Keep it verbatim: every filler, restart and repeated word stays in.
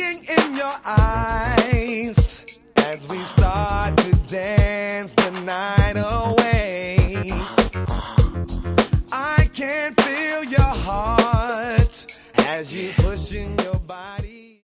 looking in your eyes as we start to dance the night away.